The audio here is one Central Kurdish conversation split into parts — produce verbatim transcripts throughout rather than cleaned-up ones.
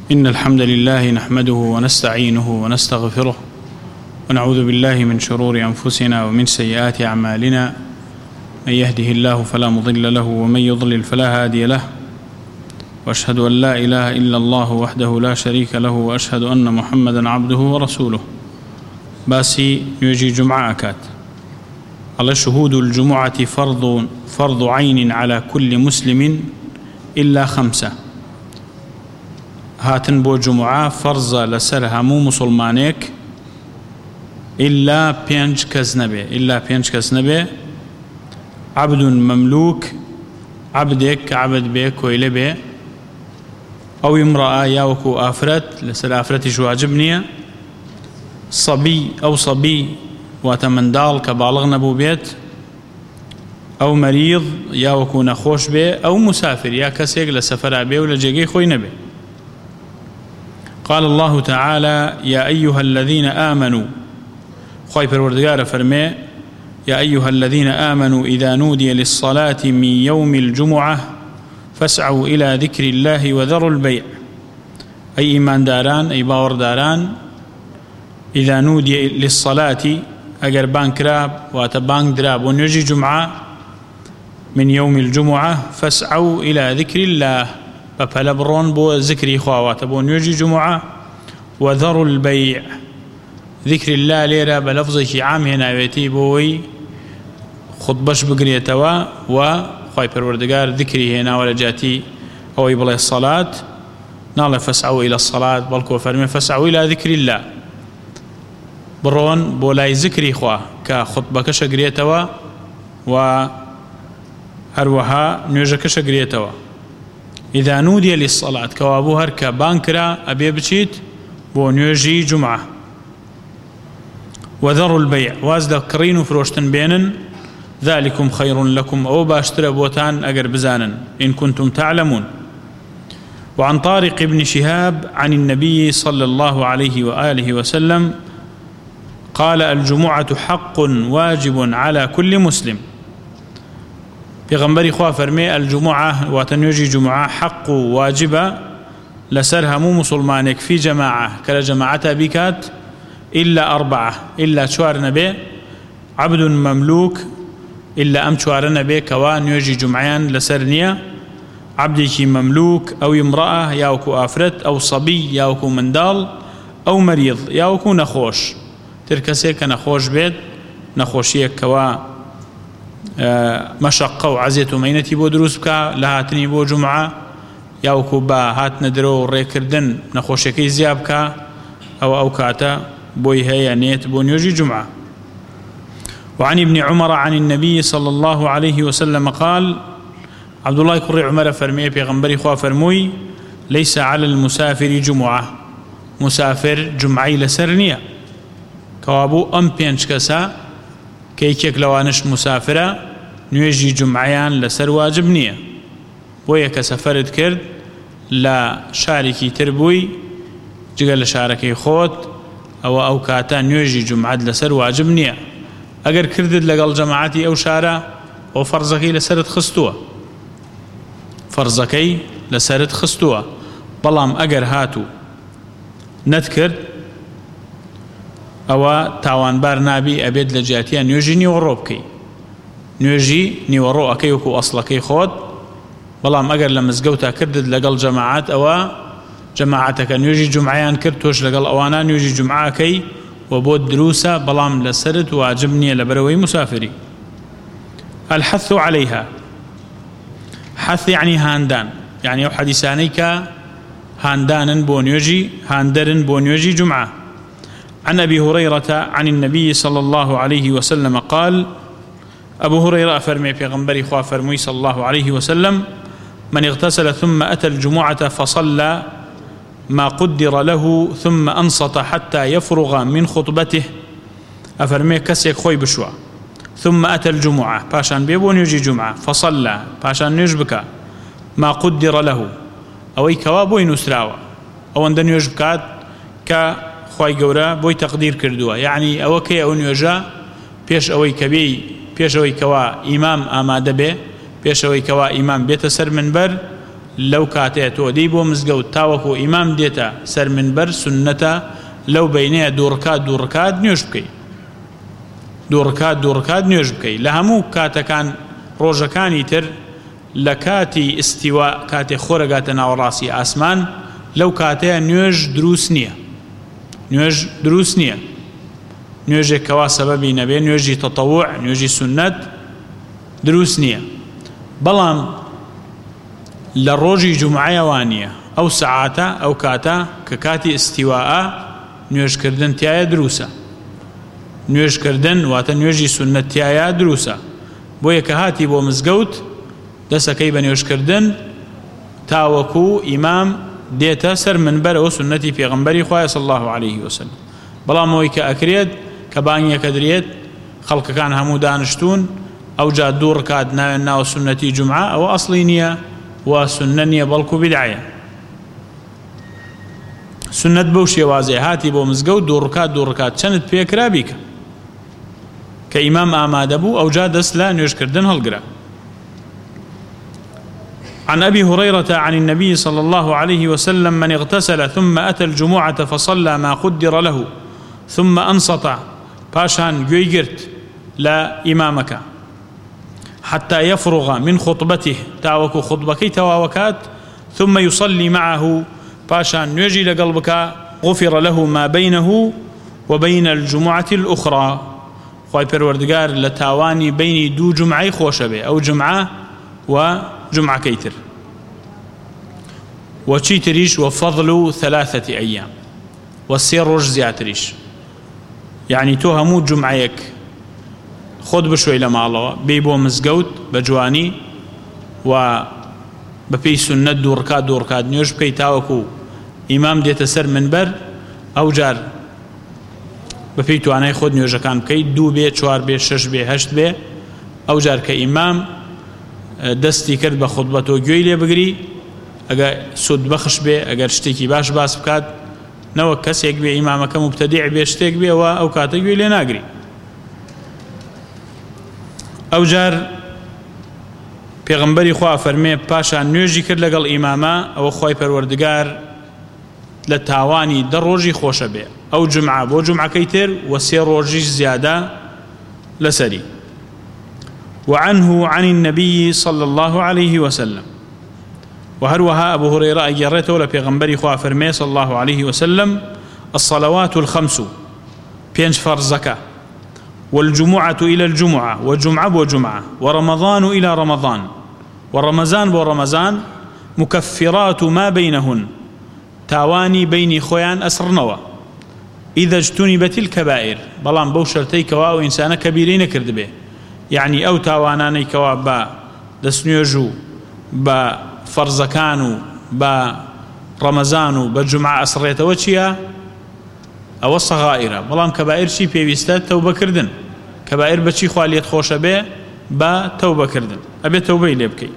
إن الحمد لله نحمده ونستعينه ونستغفره ونعوذ بالله من شرور أنفسنا ومن سيئات أعمالنا من يهده الله فلا مضل له ومن يضلل فلا هادي له وأشهد أن لا إله إلا الله وحده لا شريك له وأشهد أن محمدا عبده ورسوله. باسي يجي جمعة أكات على شهود الجمعة فرض فرض عين على كل مسلم إلا خمسة. هاتن بو جمعة فرض لسر همو مسلمانيك إلا بينج كزنبه إلا بينج كزنبه عبد مملوك عبدك عبد بك ويل به أو امرأة ياوكو آفرت لسر آفرتش واجبنية صبي أو صبي واتمندال كبالغ نبو بيت أو مريض ياوكو نخوش به أو مسافر يا كسيق لسفر به ولا جيجي خوي نبي. قال الله تعالى يا أيها الذين آمنوا خوي پروردگار فرمي يا أيها الذين آمنوا إذا نودي للصلاة من يوم الجمعة فاسعوا إلى ذكر الله وذروا البيع. أي إيمان داران أي باور داران إذا نودي للصلاة أجر بانكراب واتبانك دراب ونجي جمعة من يوم الجمعة فاسعوا إلى ذكر الله فبلبرون بو ذكري خوات بو نجي جمعة وذروا البيع. ذكر الله ليرة بلفظه عام هنا بيتي بوي خطبش بقريتوا وخوي پروردگار ذكري هنا ولا جاتي أو يبلي الصلاة نال فاسعوا إلى الصلاة بلكو فرمي فاسعوا إلى ذكر الله برون بولاي ذكري خوا كخطبة كشقريتوا و هروها نيوجا كشقريتوا. إذا نودي للصلاة كوابو هركا بانكرا أبي بشيت بو نيوجي جمعة. وذروا البيع وازدا كرين فروشتن بينن ذلكم خير لكم أو باشتر بوتان أقر بزانا إن كنتم تعلمون. وعن طارق بن شهاب عن النبي صلى الله عليه وآله وسلم قال الجمعة حق واجب على كل مسلم. بغنبري خواه فرمي الجمعة وتنيجي جمعة حق واجبة لسرها مو مسلمانك في جماعة كلا جماعة بكات إلا أربعة إلا شوار نبي عبد مملوك إلا أم شوار نبي كوان يجي جمعيان لسرنية عبدك مملوك أو امرأة ياوكو آفرت أو صبي ياوكو مندال أو مريض ياوكو نخوش تركسيك نخوش بيت نخوشيك كوا مشقة وعزية ومينتي بو دروس بكا لهاتني بو جمعة ياوكو با هات ندرو ريكردن نخوشيكي زيابكا أو أوكاتا بوي هيا نيت بو نيوجي جمعة. وعن ابن عمر عن النبي صلى الله عليه وسلم قال عبد الله كري عمر فرمي بيغنبري خواه فرموي ليس على المسافر جمعة مسافر جمعي لسرنية كوابو أم بينش كسا كيكيك لوانش مسافرة نيوجي جمعيان لسر واجب نية بويك سفرد كرد لا شاركي تربوي جگل شاركي خوت أو أو كاتا نيوجي جمعة لسر واجب نية أجر كردد لقل جماعتي أو شارع أو فرزكي لسرد خستوه فرزكي لسرد خستوه بلام أجر هاتو نذكر أو تاوان بار نابي أبيد لجاتيا نيوجي نيوروبكي نيوجي نيورو أكي وكو أصلكي خوت بلام أجر لمزقوتا كردد لقل جماعات أو جماعتك نيوجي جمعيان كرتوش لقل أوانا نيوجي جمعة كي وبود دروسة بلام لسرد واجبني لبروي مسافري. الحث عليها حث يعني هاندان يعني أو حديثانيك هاندان بونيوجي هاندرن بونيوجي جمعة. عن أبي هريرة عن النبي صلى الله عليه وسلم قال أبو هريرة فرمي في غنبري خواه فرمي صلى الله عليه وسلم من اغتسل ثم أتى الجمعة فصلى ما قدر له ثم أنصت حتى يفرغ من خطبته أفرمي كسيك خوي بشوا ثم أتى الجمعة باشان بيبون يجي جمعة فصلى باشان يجبك ما قدر له أو أي كوابوي نسراوة أو أندن يجبكات كخوي قورا بوي تقدير كردوا يعني أو كي أو نيجا بيش أوي كبي بيش أوي كوا إمام آماده به بيش أوي كوا إمام بيت سر منبر لەو کاتەیە تۆ دەی بۆ مزگەوت تاوەکو ئیمام دێتە سەر منبەر سنەتە لەو بینەیە دوو ڕکات دوو ڕکات نوێژ بکەیت دوو ڕکات دوو ڕکات نوێژ بکەیت لە هەموو کاتەکان ڕۆژەکانی تر لە کاتی ئستیوا کاتێ خۆرەگاتە ناوەڕاستی ئاسمان لەو کاتەیە نوێژ دروست نییە نوێژ دروست نییە نوێژێک کەوا سەبەبی نەبێ نوێژی تەتەووع نوێژی سنەت دروست نییە بەڵام لە ڕۆژی جومعەیەوان نییە ئەو سەعاتە ئەو کاتە کە کاتی ئستیواءە نوێژکردن تایە دروسە نوێژکردن واتە نوێژی سنەتیایە دروسە بۆیە کە هاتی بۆ مزگەوت دەسەکەی بە نوێژکردن تاوەکو ئیمام دێتە سەر منبەر ئەوە سنەتی پێغەمبەری خوایە صلی الله عليه وسلم بەڵام ئەوەی کە ئەکرێت کە بانگێکە درێت خەڵکەکان هەموو دانیشتون ئەو جا دوو ڕکات ناوێن ناو سنەتی جومعە ئەوە ئەسڵی نییە و سنە نییە بەڵکو بیدعەیە سنەت بەو شێوازەیە هاتی بۆ مزگەوت دوو ڕکات دوو ڕکات چەندت پێکرا بیکە کە ئیمام ئامادە بوو ئەو جا دەست لە نوێژکردن هەڵگرە. عن أبي هريرة عن النبي صلى الله عليه وسلم من اغتسل ثم أتى الجمعة فصلى ما قدر له ثم أنصت باشان جويجرت لا إمامك حتى يفرغ من خطبته تاوك خطبكي تواوكات ثم يصلي معه باشان يجي لقلبك غفر له ما بينه وبين الجمعة الأخرى خواهي پروردگار لتاواني بين دو جمعي خوشبه أو جمعة وجمعة كيتر وشي تريش وفضل ثلاثة أيام والسير رج زياتريش يعني تو همو جمعيك خود بشوي لما الله بيبو مزقود بجواني و بپی سنت دو رکات دو رکات نوێژ بکەی تاوەکو ئیمام دێتە سەر منبەر ئەو جار بەپی توانای خۆت نوێژەکان بکەیت دوو بێ چوار بێ شەش بێ هەشت بێ ئەو جار کە ئیمام دەستی کرد بە خوتبە تۆ گوێی لێ بگری ئەگەر سود بەخش بێ ئەگەر شتێکی باش باس بکات نەوەک کەسێک بێ ئیمامەکە مبتەدیع بێ شتێک بێەوە ئەو کاتە گوێی لێ ناگری ئەو جار پێغەمبەری خوا فەرمێ پاشان نوێژی کرد لەگەڵ ئیمامە ئەوە خوای پەروەردگار لە تاوانی دە ڕۆژی خۆشە بێ ئەو جمعە بۆ جمعەکەی تر و سێ ڕۆژیش زیادە لەسەری. وعنه عن النبي صلى الله عليه وسلم وهروها أبو هريرة أجرته لبيغمبري خوا فرمي صلى الله عليه وسلم الصلوات الخمس بينج فرزكا والجمعة إلى الجمعة والجمعة وجمعة ورمضان إلى رمضان ورمضان ورمضان مكفرات ما بينهن تاواني بين خوان أسرنوا إذا اجتنبت الكبائر بلان بو شرطي كوا وإنسان كبيرين كرد به يعني أو تاواناني كوا با دسنيوجو با فرزكانو با رمضانو بجمعة أسرية وچيا أو الصغائر بلان كبائر شي بيويستات توبة كردن كبائر بچي خواليت خوش به با توبة كردن أبي توبة ليبكي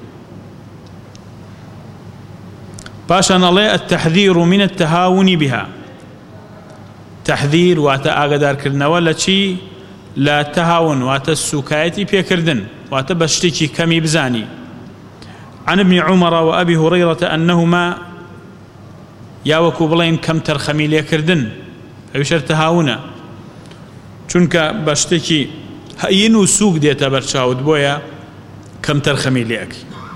باشان الله التحذير من التهاون بها تحذير واتا آقدار كردن ولا شي لا تهاون واتا السكايتي بي كردن واتا بشتكي كمي بزاني عن ابن عمر وأبي هريرة أنهما ياوكو بلين كم ترخمي لي كردن ئەویشەر تەهاونە چونکە بەشتێکی هەین و سووک دێتە بەرچاوت بۆیە کەم تەرخەمی لێەکەی.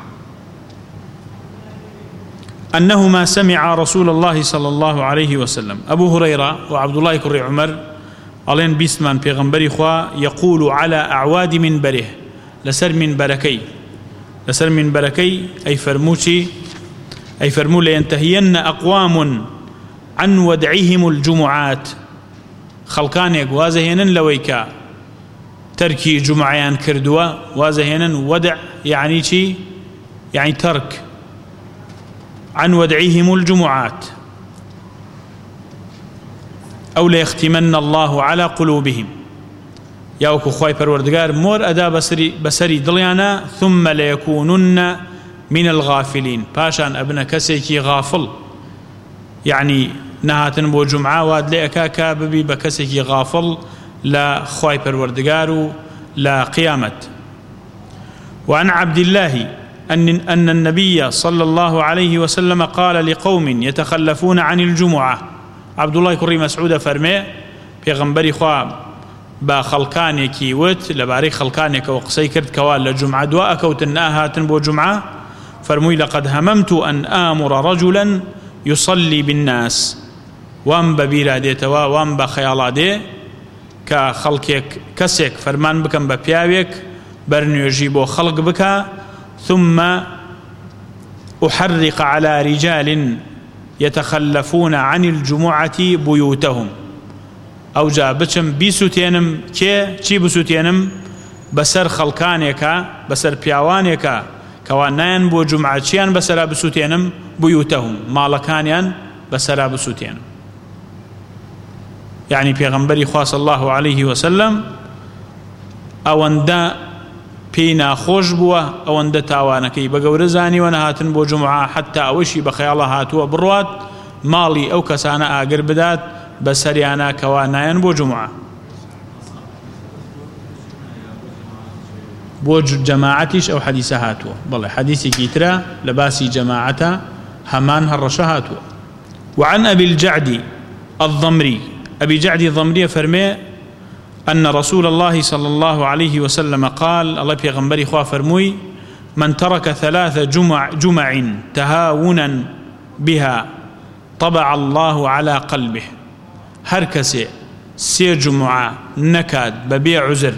أنهما سمع رسول الله صلى الله عليه وسلم أبو هريرة وعبد الله كري عمر علين بيسمان بيغمبري خوا يقول على أعواد منبره لسر من بركي لسر من بركي أي فرموشي أي فرمو لينتهين أقوام عن ودعهم الجمعات خلقانيك وازهينا لويكا تركي جمعيان كردوا وازهينا ودع يعني شي يعني ترك عن ودعهم الجمعات أو ليختمن الله على قلوبهم ياوكو خواي پروردگار مور أدا بسري, بسري دليانا ثم ليكونن من الغافلين باشان ابن كسيكي غافل يعني نهاتن بو جمعة واد لأكا كاببي بكسكي غافل لا خواي پروردگارو لا قيامت. وعن عبد الله أن, أن النبي صلى الله عليه وسلم قال لقوم يتخلفون عن الجمعة. عبد الله كري مسعود فرمي پیغمبری خوا با خلقانێکی وت لەبارەی خەڵکانێکەوە قسەی کرد کەوا لە جومعە دوا ئەکەوتن ناهاتن بۆ جومعە فەرمووی لەقەد هەمەمت أن آمر رجلا يصلي بالناس وام بەبیرا دێتەوە وام بە خەیاڵا دێ کە خەڵکێک کەسێک فەرمان بکەم بە پیاوێک بەرنوێژی بۆ خەڵک بکە ثم أحرق على رجال يتخلفون عن الجمعة بيوتهم ئەو جا بچم بیسووتێنم کێ چی بسووتێنم بەسەر خەڵکانێکە بەسەر پیاوانێکە کەوا نایەن بۆ جومعە چیان بەسەرا بسووتێنم بویوتەهم ماڵەکانیان بەسەرا بسووتێنم. یعنی پێغەمبەری خوا صلی الله عليه وسلم ئەوەندە پێی ناخۆش بووە ئەوەندە تاوانەکەی بە گەورە زانیوە نەهاتن بۆ جومعە حتا ئەوەشی بە خەیاڵە هاتووە بڕوات ماڵی ئەو کەسانە ئاگر بدات بەسەریانە کەوا نایەن بۆ جومعە. بۆ جەماعەتیش ئەو حەدیسە هاتووە. بەڵێ حەدیسێکی ترە لە باسی جەماعەتە هەمان هەڕەشە هاتووە. وعن أبي الجعد الضمري أبي جعد الضمري فرمي أن رسول الله صلى الله عليه وسلم قال الله بيغمبري خوا فرموي من ترك ثلاث جمع, جمع تهاونا بها طبع الله على قلبه. هر کەسێ سێ جمعە نەکات بەبێ عوزر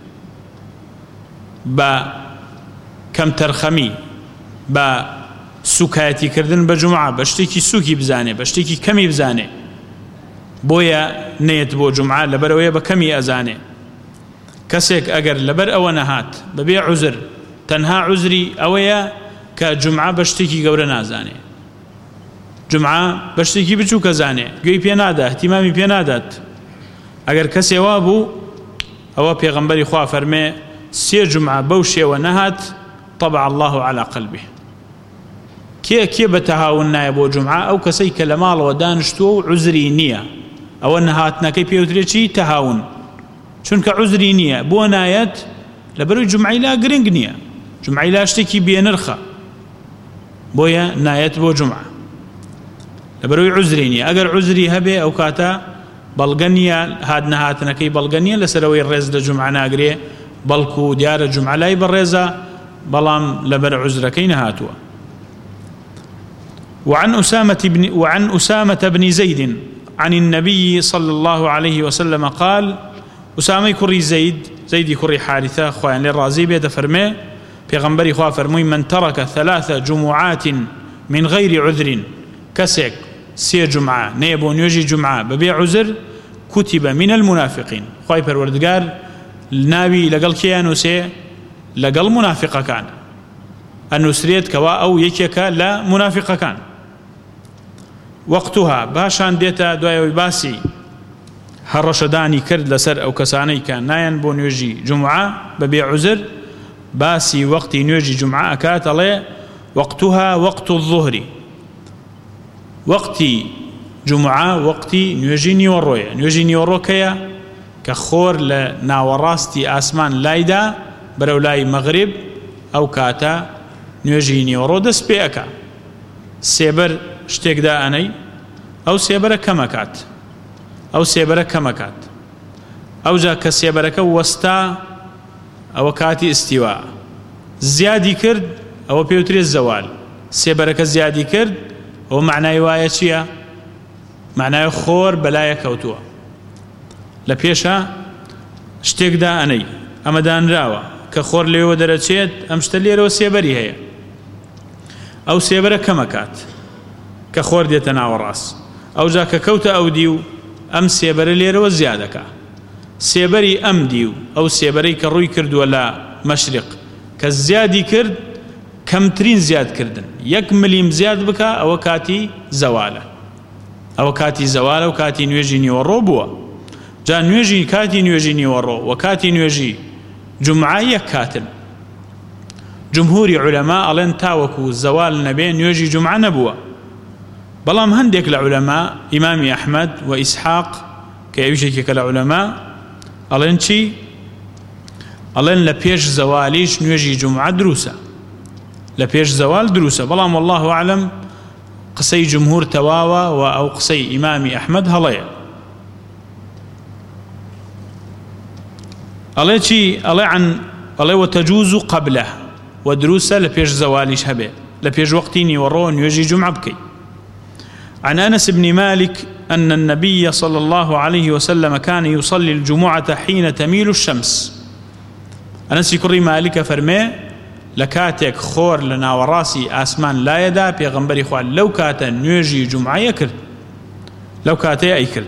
بە کەم تەرخەمی بە سوکایەتیکردن بە جمعە بە شتێکی سووکی بزانێ بە شتێکی کەمی بزانێ بۆیە نێت بۆ جمعە لەبەرەوەیە بە کەمی ئەزانێ. کەسێک ئەگەر لەبەر ئەوە نەهات بەبێ عوزر تەنها عوزری ئەوەیە کە جمعە بە شتێکی گەورە نازانێ جمعە بە شتێکی بچووکە زانێ گوێی پێ نادا احتیمامی پێ نادات. ئەگەر کەسێوا بوو ئەوە پێغەمبەری خوا فەرمێ سێ جمعە بەو شێوە نەهات طبع الله على قلبه. کێ کێ بە تەهاون نایە بۆ جمعە؟ ئەو کەسەی کە لە ماڵەوە دانیشتووە و عوزری نییە. ئەوە نەهاتنەکەی پێوترێکی تەهاون چونکە عوزری نییە بۆ نایەت لەبەرەوەی جمعەی لا گرنگ نییە جمعەی لا شتێکی بێنرخە بۆیە نایەت بۆ جمعە لەبەرەوەی عوزری نییە. ئەگەر عوزری هەبێ ئەو کاتە بەڵگە نییە هات نەهاتنەکەی بەڵگە نییە لەسەرەوەی ڕێز لە جمعە ناگرێ بەڵکو دیارە جمعە لای بەڕێزە بەڵام لەبەر عوزرەکەی نەهاتووە. وعن أسامة بن وعن أسامة بن زيد عن النبي صلى الله عليه وسلم قال أسامة كري زيد زيد كري حارثة خوان للرازي بيد فرمي بيغمبري خوا فرمي من ترك ثلاث جمعات من غير عذر كسك سي جمعة نيبون يجي جمعة ببيع عذر كتب من المنافقين. خواي پروردگار ناوي لقل كيانو سي لقل منافقة كان النسريت كوا أو يكيكا لا منافقة كان. وقتها باشان ديتا دوای باسی هەڕەشەدانی کرد لەسەر ئەو کەسانەی کە نایەن بۆ نوێژی جمعە بەبێ عوزر باسی وەقتی نوێژی جمعە ئەکات ئەڵێ وقتها وقت الظهر. وەقتی جمعە وەقتی نوێژی نیوەڕۆیە. نوێژی نیوەڕۆ کەیە کە خۆر لە ناوەڕاستی ئاسمان لایدا بەرەو لای مەغریب ئەو کاتە نوێژی نیوەڕۆ دەست پێ ئەکا سێبەر شتێکدا ئەنەی ئەو سێبەرە کەمەکات ئەو سێبەرە کەمەکات ئەو جا کە سێبەرەکە وەستا ئەوە کاتی ئستیوا زیادی کرد ئەوە پێوترێت زەوال. سێبەرەکە زیادی کرد ئەوە معنای وایە چییە؟ معنای خۆر بەلایە کەوتووە لە پێشە شتێکدا ئەنەی ئەمە دانراوە کە خۆر لێوە دەرەچێت ئەم شتە لێرەوە سێبەری هەیە ئەو سێبەرە کەمەکات کە خۆر دێتە ناوەڕاست ئەو جا کە کەوتە ئەو دی و ئەم سێبەرە لێرەوە زیادەکە سێبەری ئەم دی و ئەو سێبەرەی کە ڕووی کردووە لە مەشرق کە زیادی کرد کەمترین زیادکردن یەک ملیم زیاد بکە ئەوە کاتی زەوالە ئەوە کاتی زەوالە و کاتی نوێژی نیوەڕۆ بووە. جا نوێژی کاتی نوێژی نیوەڕۆ و کاتی نوێژی جمعە یەک کاتن. جمهوری عولەما ئەڵێن تاوەکو زەوال نەبێ نوێژی جمعە نەبووە. بەڵام هەندێک لە عولەما ئیمامی ئەحمەد و ئیسحاق کە ئەویشێکێکە لە عولەما ئەڵێن چی؟ ئەڵێن لە پێش زەوالیش نوێژی جمعە دروسە لبيش زوال دروسة. بلام والله أعلم قسي جمهور تواوى أو قسي إمام أحمد هليا الله شي الله عن الله وتجوز قبله ودروسة لبيش زواليش هبه لبيش وقتيني ورون يجي جمعة بكي. عن أنس بن مالك أن النبي صلى الله عليه وسلم كان يصلي الجمعة حين تميل الشمس. أنس كري مالك فرمي لكاتك خور لنا وراسي آسمان لا يدا بيغنبري خوال لو كاتا نيجي جمعة يكر لو كاتا يكر.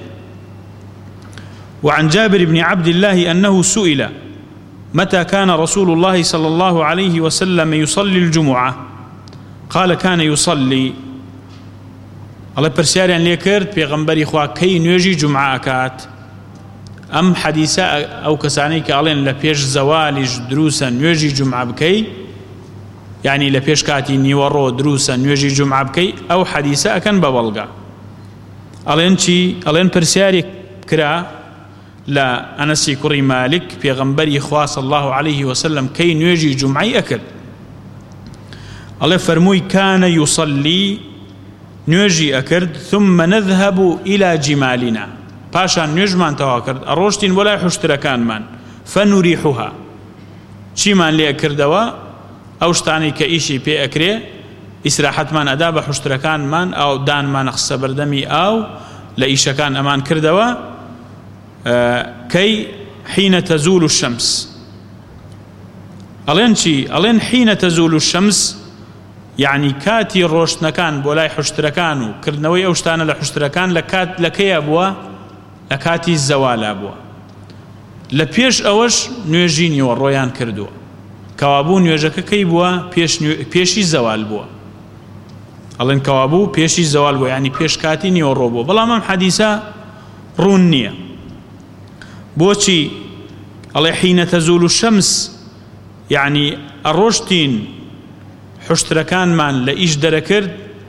وعن جابر بن عبد الله أنه سئل متى كان رسول الله صلى الله عليه وسلم يصلي الجمعة قال كان يصلي الله برسياريان ليكرت بيغنبري خوا كي نيجي جمعة أكات أم حديثة أو كسانيك ألين لبيش زوالج دروسا نيجي جمعة بكي يعني لبيش كاتي نيورو دروسا نيجي جمعة بكي أو حديثة أكن ببلغا ألين شي ألين برسياري كرا لا أنسي كري مالك بيغنبري خوا صلى الله عليه وسلم كي نيجي جمعة أكل الله فرموي كان يصلي نيجي أكرد ثم نذهب إلى جمالنا باشان نجمان تواكرد أروشتين ولا حشتركان من فنريحها شي من لي أكردوا أوشتاني كإيشي بي أكري إسراحت من أداب حشتركان من أو دان من أخص بردمي أو لإيشكان أمان كردوا آه كي حين تزول الشمس ألين شي ألين حين تزول الشمس يعني كاتي روشتنكان بولاي حشتركان وكردنوي أوشتان لحشتركان لكات لكي أبوا لكاتي الزوال أبوا لبيش أوش نيجيني والرويان كردوا كوابو نيجك كي بوا بيش نيو بيشي الزوال بوا ألين كوابو بيشي الزوال بوا يعني بيش كاتي نيو الروبو بلا مام حديثة رونية بوشي الله حين تزول الشمس يعني الروشتين حشتركان من لإيش دركرد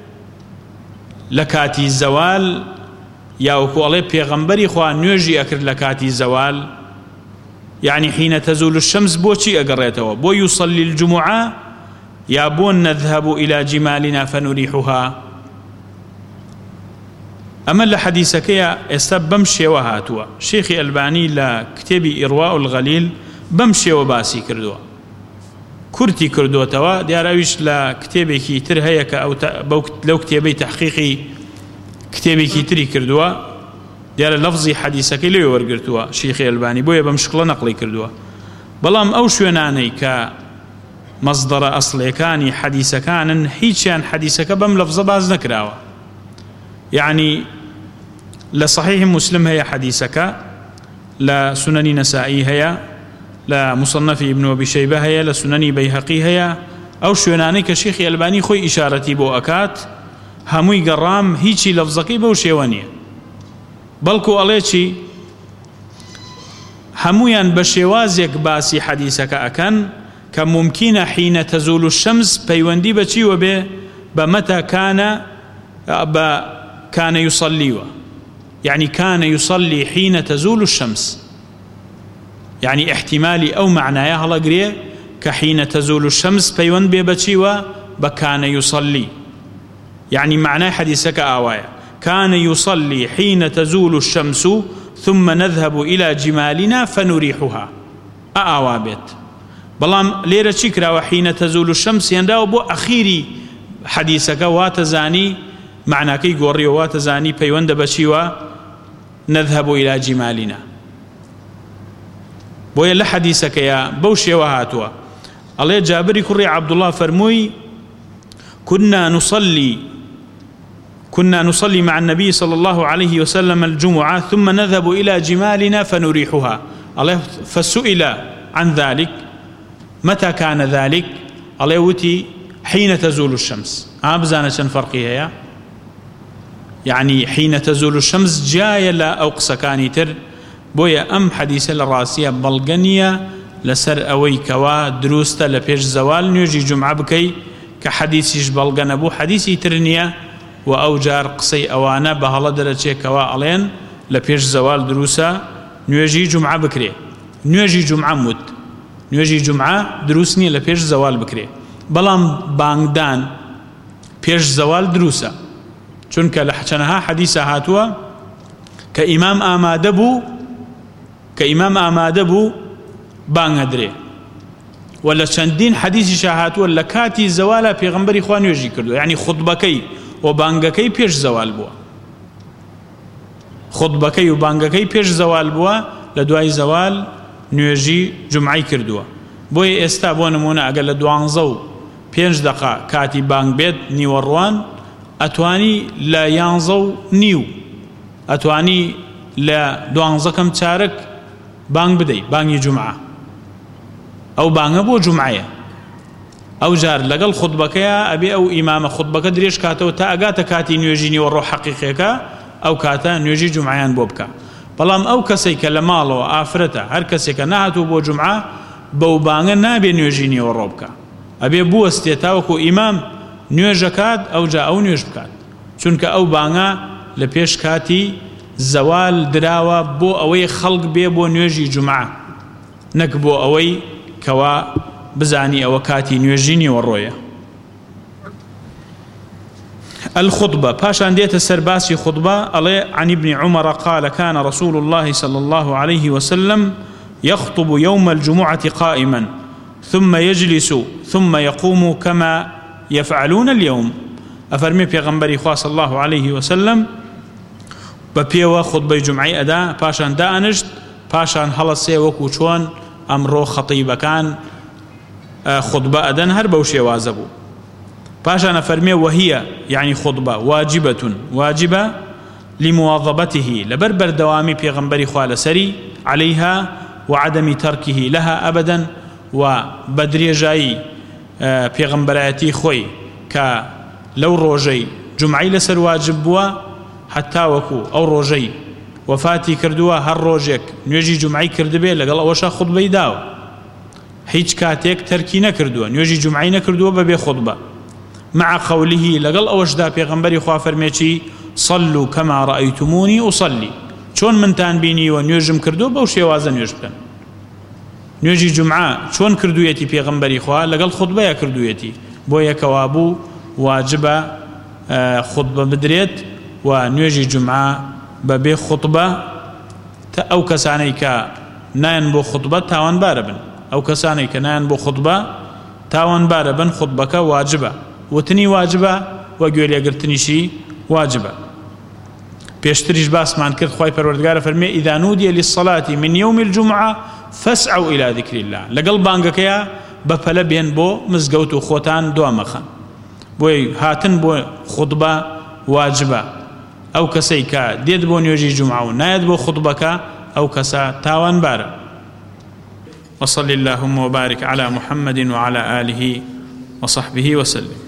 لكاتي الزوال يا وكو الله بيغمبري خواه نيجي أكرد لكاتي الزوال يعني حين تزول الشمس بوشي أقريته بو يصلي الجمعة يا بون نذهب إلى جمالنا فنريحها. أما لحديثك يا استب بمشي وهاتوا شيخي الباني لكتابي إرواء الغليل بمشي وباسي كردوا كورتي كردوا توا دياراويش لكتابي تر هيك أو لو كتابي تحقيقي كتابي تري كردوا ديار لفظي حديثك لي ورقرتوا شيخي الباني بويا بمشكلة نقلي كردوا بلام أو شويناني كمصدر أصلي كاني حديث كان هيتشان حديثك بم لفظة باز نكراوا يعني لصحيح مسلم هي حديثك لسنن نسائي هي لمصنف ابن أبي شيبة هي لسنن بيهقي هي أو شويناني كشيخ الباني خوي إشارتي بو أكات هموي قرام هيتشي لفظكي بو شيوانية بلكو أليتشي همويان بشيوازيك باسي حديثك أكن كممكن حين تزول الشمس بيوندي بشي وبه بمتى كان كان يصلي يعني كان يصلي حين تزول الشمس يعني احتمالي أو معناه هلا قريه كحين تزول الشمس بيوند ببشي وبكان يصلي يعني معناه حديثك آوايا كان يصلي حين تزول الشمس ثم نذهب إلى جمالنا فنريحها أآوابت بلام ليرة شكرا وحين تزول الشمس ينداو بو أخيري حديثك واتزاني معناكي قوري واتزاني بيوند بشيوا نذهب إلى جمالنا بويا لحديثك يا بوشي وهاتوا الله جابري كري عبد الله فرموي كنا نصلي كنا نصلي مع النبي صلى الله عليه وسلم الجمعة ثم نذهب إلى جمالنا فنريحها الله فسئل عن ذلك متى كان ذلك الله يوتي حين تزول الشمس أبزانة فرقها يا يعني حين تزول الشمس جاية لا أوقس كانيتر بويا أم حديث الراسية بلغنية لسر أوي كوا دروستا لبيش زوال نيجي جمعة بكي كحديثيش بلغن أبو حديثي ترنية وأوجار قصي أوانا بهلا درجة كوا ألين لبيش زوال دروسا نيجي جمعة بكري نيجي جمعة مد نيجي جمعة دروسني لبيش زوال بكري بەڵام بانگدان پێش زەوال دروسە، چونکە لە چەندەها حەدیثە هاتووە کە ئیمام ئامادە بوو کە ئیمام ئامادە بوو بانگ ئەدرێ، و لە چەندین حەدیثیش هاتووە لە کاتی زەوالە پێغەمبەری خوا نوێژی کردووە، یعنی خوتبەکەی و بانگەکەی پێش زەوال بووە، خوتبەکەی و بانگەکەی پێش زەوال بووە، لە دوای زەوال نوێژی جومعەی کردووە. بۆیە ئێستا بۆ نمونە ئەگەر لە دوانزە و پێنج دەقا کاتی بانگ بێت نیوەڕوان، ئەتوانی لە یانزە و نیو ئەتوانی لە دوانزەکەم چارەک بانگ بدەیت، بانگی جومعە. ئەو بانگە بۆ جومعەیە، ئەو جار لەگەڵ خوتبەکەیە ئەبێ ئەو ئیمامە خوتبەکە درێژ کاتەوە تا ئەگاتە کاتی نوێژی نیوەڕۆ حەقیقیەکە، ئەو کاتە نوێژی جومعەیان بۆ بکە. بەڵام ئەو کەسێک کە لە ماڵەوە ئافرەتە، هەر کەسێکە نهاتوو بۆ جومعە، بەو بانگە نابێ نوێژی نیوەڕۆ بکە، ئەبێ بوەستێت تاوەکو ئیمام نوێژەکات، ئەو جا ئەو نوێژ بکات، چونکە ئەو بانگە لە پێش کاتی زەوال دراوە بۆ ئەوەی خەڵک بێ بۆ نوێژی جومعە، نەک بۆ ئەوەی کەوا بزانی ئەوە کاتی نوێژی نیوەڕۆیە. الخطبة پاشان ديت السرباسي خطبة علي عن ابن عمر قال كان رسول الله صلى الله عليه وسلم يخطب يوم الجمعة قائما ثم يجلس ثم يقوم كما يفعلون اليوم. أفرمي پیغمبری خوا صلى الله عليه وسلم بپیوە خطبەی جمعی ئەدا، پاشان دانشت، پاشان هەڵەسێ وەکو چۆن ئەمڕۆ خەتیبەکان خطبە ئەدەن هەر بەو شێوازە بوو. پاشان فەرمێ وهي يعني خطبة واجبة واجبة لمواظبته لبر بردوامي پیغمبری خوا لسري عليها وعدم تركه لها أبدا، وبدريجاي پیغمبرایەتی خۆی کە لەو ڕۆژەی جمعی لەسەر واجب بووە، حتا وەکو ئەو ڕۆژەی وفاتی کردووە هەر ڕۆژێک نوێژی جمعی کردبێ، لەگەڵ ئەوەشە خوتبەی داوە، هیچ کاتێک تەرکی نەکردووە، نوێژی جمعی نەکردووە بەبێ خوتبە. مع قوله لەگەڵ ئەوەشدا پێغەمبەری خوا فەرمێکی صلوا كما رأيتموني أصلي، چۆن منتان بینیوە نوێژم کردو بەو شێوازە نوێژ بکەن. نوێژی جمعە چۆن کردوویەتی پێغەمبەری خوا لەگەڵ خوتبەیە کردوویەتی، بۆ یەکەوا بوو واجبە خوتبە بدرێت و نوێژی جمعە بەبێ خوتبە، تا ئەو کەسانەی کە نایەن بۆ خوتبە تاوانبارە بن، ئەو کەسانەی کە نایەن بۆ خوتبە تاوانبارە بن، خوتبەکە واجبە، وتنی واجبە و گوێلێگرتنیشی واجبە. پێشتریش باسمان کرد خوای پەروەردگارە فەرمێ إذا نودي للصلاة من يوم الجمعة فاسعوا إلى ذكر الله، لەگەڵ بانگەکەیە بەپەلە بێن بۆ مزگەوت و خۆتان دوامەخەن. بۆی هاتن بۆ خوتبە واجبە، ئەو کەسەی کە دێت بۆ نوێژی جمعە و نایەت بۆ خوتبەکە، ئەو کەسە تاوانبارە. وصل اللهم وبارك على محمد وعلى آله وصحبه وسلم.